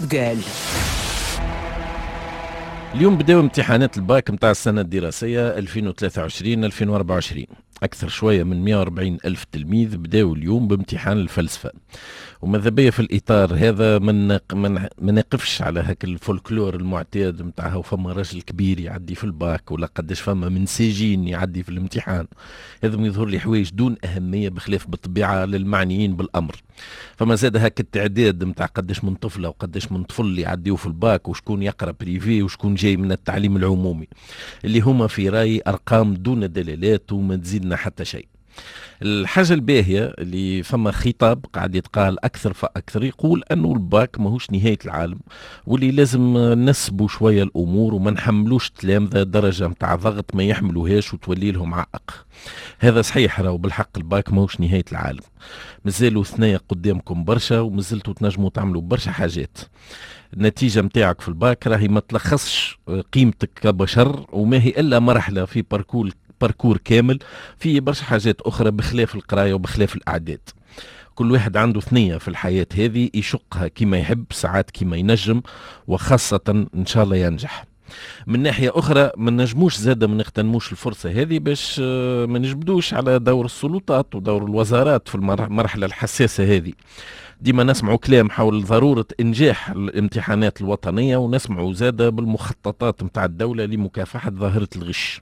خذ اليوم بداوا امتحانات الباك متاع السنة الدراسية 2023-2024. أكثر شوية من 140 ألف تلميذ بداوا اليوم بامتحان الفلسفة. وماذا بيا في الإطار هذا ما نقفش على هاك الفولكلور المعتاد متاعها وفما راجل كبير يعدي في الباك ولا قداش فما من سجين يعدي في الامتحان. هذا يظهر لي حوايج دون أهمية بخلاف بالطبيعة للمعنيين بالأمر. فما زاد هاك التعداد متاع قداش من طفلة وقداش من طفل يعديوا في الباك وشكون يقرأ بريفي وشكون جاي من التعليم العمومي اللي هما في رأيي أرقام دون دلالات وما تزيدنا حتى شيء. الحاجة الباهية اللي فما خطاب قاعد يتقال أكثر فأكثر يقول أنه الباك ماهوش نهاية العالم واللي لازم نسبوا شوية الأمور وما نحملوش تلامذة درجة متاع ضغط ما يحملوهاش وتولي لهم عائق. هذا صحيح راهو بالحق الباك ماهوش نهاية العالم، مازالوا ثنايا قدامكم برشا ومازلتوا تنجموا تعملوا برشا حاجات. النتيجة متاعك في الباك راهي ما تلخصش قيمتك كبشر وما هي إلا مرحلة في باركور كامل في برشا حاجات أخرى بخلاف القراية وبخلاف الأعداد. كل واحد عنده ثنية في الحياة هذه يشقها كما يحب ساعات كما ينجم وخاصة إن شاء الله ينجح. من ناحية أخرى ما نجموش زادة ما نغتنموش الفرصة هذه باش ما نجبدوش على دور السلطات ودور الوزارات في المرحلة الحساسة هذه. ديما نسمعوا كلام حول ضرورة إنجاح الامتحانات الوطنية ونسمعوا زادة بالمخططات متاع الدولة لمكافحة ظاهرة الغش.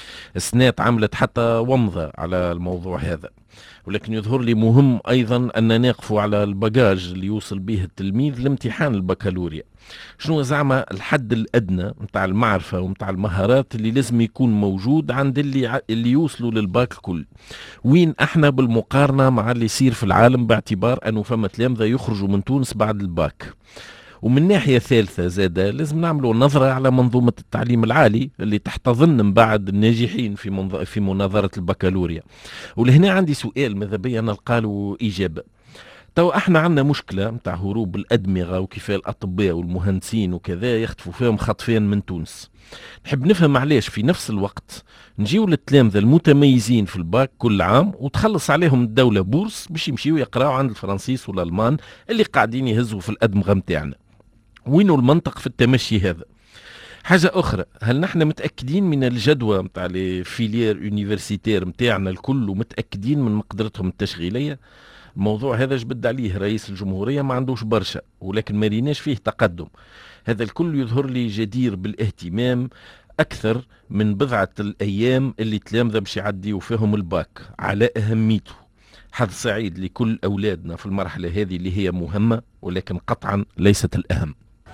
السنات عملت حتى ومضة على الموضوع هذا، ولكن يظهر لي مهم أيضا أن نقف على الباجاج اللي يوصل به التلميذ لامتحان البكالوريا. شنو زعما الحد الأدنى متاع المعرفة ومتاع المهارات اللي لازم يكون موجود عند اللي يوصلوا للباك الكل؟ وين احنا بالمقارنة مع اللي يصير في العالم باعتبار أنه فما تلامذة يخرجوا من تونس بعد الباك؟ ومن ناحية ثالثة زادة لازم نعملوا نظرة على منظومة التعليم العالي اللي تحتضن من بعد الناجحين في مناظرة البكالوريا. ولهنا عندي سؤال ماذا بيا نلقى له إجابة. تو احنا عندنا مشكلة متاع هروب الأدمغة وكفاية الأطباء والمهندسين وكذا يخطفوا فيهم خطفين من تونس. نحب نفهم علاش في نفس الوقت نجيو للتلامذة المتميزين في الباك كل عام وتخلص عليهم الدولة بورس باش يمشيو يقراوا عند الفرنسيس والألمان اللي قاعدين يهزوا في الأدمغة متاعنا. وينو المنطق في التمشي هذا؟ حاجة أخرى، هل نحن متأكدين من الجدوى متاع لي فيليير يونيفرسيتير متاعنا الكل ومتأكدين من مقدرتهم التشغيلية؟ الموضوع هذا جبد عليه رئيس الجمهورية ما عندوش برشا ولكن ما ريناش فيه تقدم. هذا الكل يظهر لي جدير بالاهتمام أكثر من بضعة الأيام اللي تلامذة باش يعديوا فيهم الباك على أهميته. حظ سعيد لكل أولادنا في المرحلة هذه اللي هي مهمة ولكن قطعا ليست الأهم.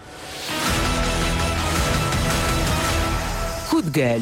خذ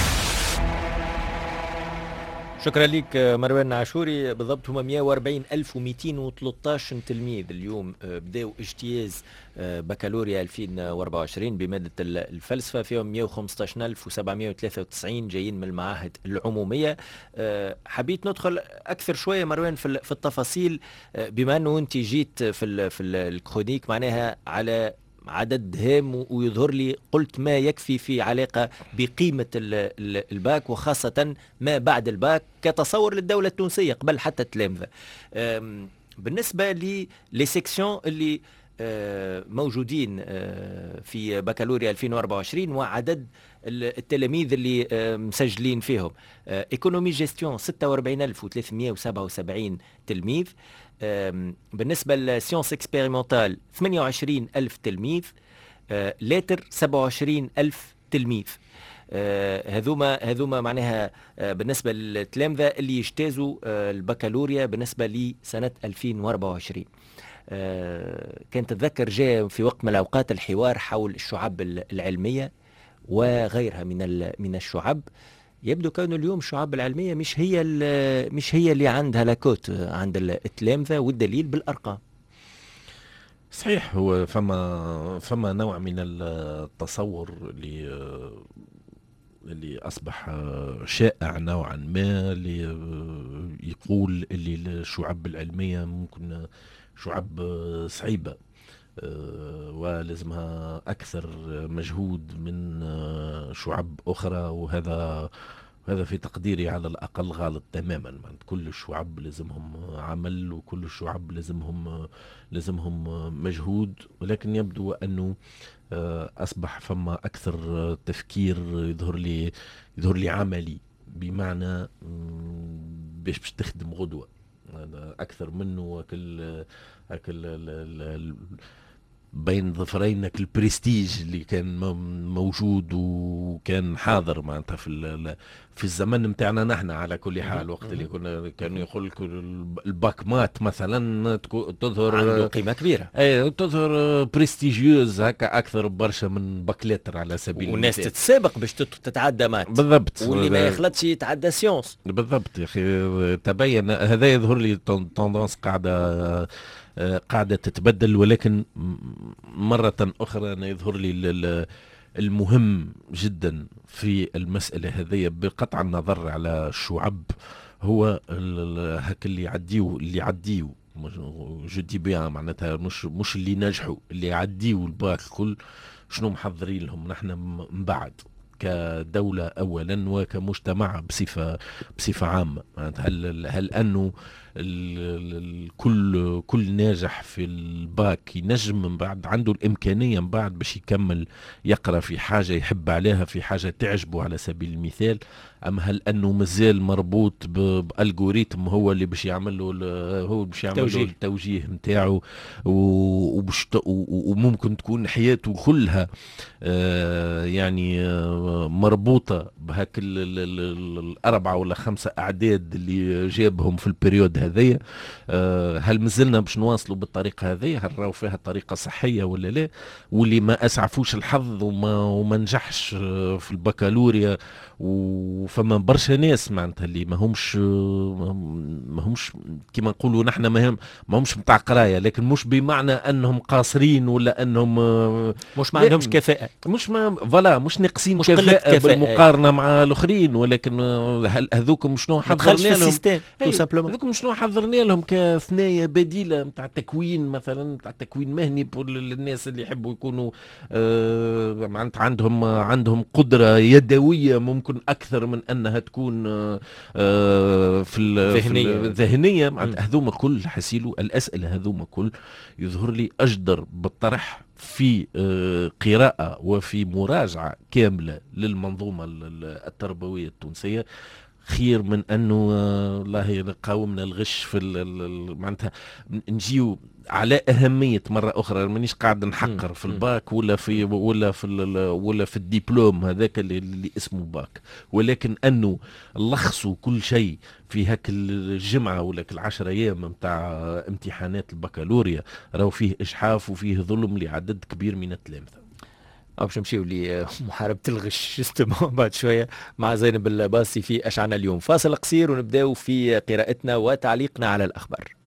شكرا لك مروان عاشوري. بالضبط هما 140,213 تلميذ اليوم بداوا اجتياز بكالوريا 2024 بمادة الفلسفة، فيهم 115,793 جايين من المعاهد العمومية. حبيت ندخل أكثر شوية مروان في التفاصيل بما أنه أنت جيت في الكرونيك معناها على عدد هام ويظهر لي قلت ما يكفي في علاقة بقيمة الباك وخاصة ما بعد الباك كتصور للدولة التونسية قبل حتى التلامذة. بالنسبة لي سيكسيون اللي موجودين في بكالوريا 2024 وعدد التلاميذ اللي مسجلين فيهم، ايكونومي جيستيون 46,377 تلميذ. بالنسبة للسيونس اكسبيريمونتال 28,000 تلميذ. لاتر 27,000 تلميذ. هذوما معناها بالنسبة للتلامذة اللي يجتازوا البكالوريا بالنسبة لسنة 2024. كانت تتذكر جاء في وقت من الأوقات الحوار حول الشعب العلمية وغيرها من الشعب. يبدو كأنه اليوم الشعب العلمية مش هي اللي عندها لاكوت عند التلامذة، والدليل بالأرقام. صحيح، هو فما نوع من التصور اللي أصبح شائع نوعا ما اللي يقول اللي الشعب العلمية ممكن شعب صعيبة ولازمها أكثر مجهود من شعب أخرى، وهذا وهذا في تقديري على الأقل غلط تماما. كل الشعب لازمهم عمل، وكل الشعب لازمهم مجهود، ولكن يبدو أنه أصبح فما أكثر تفكير يظهر لي عملي، بمعنى باش تخدم غدوة أكثر منه أكل بين ظفرينك البرستيج اللي كان موجود وكان حاضر معناتها في الزمن نتاعنا نحن. على كل حال وقت اللي كانوا يقول لك الباك مات مثلا تظهر عنده قيمه كبيره، اي تظهر برستيجيوز هكا اكثر برشا من باكليتر على سبيل المثال، والناس تتسابق باش تتعدى مات بالضبط، واللي ما يخلطش يتعدى سيونس. بالضبط يا اخي. تبين هذا يظهر لي توندونس قاعدة تتبدل، ولكن مرة أخرى أنا يظهر لي المهم جدا في المسألة هذه بقطع النظر على الشعب هو هك اللي يعديو جدي بيان معناتها مش اللي نجحوا، اللي يعديو الباك كل شنو محضرين لهم نحن من بعد كدولة أولا وكمجتمع بصفة عامة. هل أنه كل ناجح في الباك ينجم من بعد عنده الإمكانية من بعد باش يكمل يقرأ في حاجة يحب عليها، في حاجة تعجبه على سبيل المثال، أم هل أنه مازال مربوط بألغوريتم هو اللي باش يعمل له التوجيه متاعه، وممكن تكون حياته كلها يعني مربوطة بهاك الأربعة ولا خمسة أعداد اللي جابهم في البريود هذية. هل مازلنا باش نواصلوا بالطريقة هذه؟ هل راهو فيها طريقة صحية ولا لا؟ واللي ما أسعفوش الحظ وما نجحش في البكالوريا، وفما برشا ناس معناتها اللي ما همش كما نقولوا نحن ما همش متاع قرايه، لكن مش بمعنى انهم قاصرين ولا انهم مش ما عندهمش كفاءه، مش ناقصين كفاءه بالمقارنه مع الاخرين، ولكن هذوكم شنو حضرنا لهم هذوكم شنو حضرنا لهم كثنايا بديله نتاع تكوين، مثلا نتاع تكوين مهني للناس اللي يحبوا يكونوا معناتها عندهم قدره يدويه ممكن اكثر من انها تكون في الذهنيه. هذوما كل حسيلو الاسئله هذوما كل يظهر لي اجدر بالطرح في قراءه وفي مراجعه كامله للمنظومه التربويه التونسيه، خير من انه الله قاومنا الغش في معناتها نجيو على اهميه مره اخرى. مانيش قاعد نحقر في الباك ولا في الدبلوم هذاك اللي اسمه باك، ولكن انه لخصوا كل شيء في هاك الجمعه ولا ال10 ايام نتاع امتحانات البكالوريا، راهو فيه اجحاف وفيه ظلم لعدد كبير من التلامذه. باش نمشيو لمحاربة الغش جستمون بعد شوية مع زينب الباسي في أشعنا اليوم. فاصل قصير ونبداو في قراءتنا وتعليقنا على الأخبار.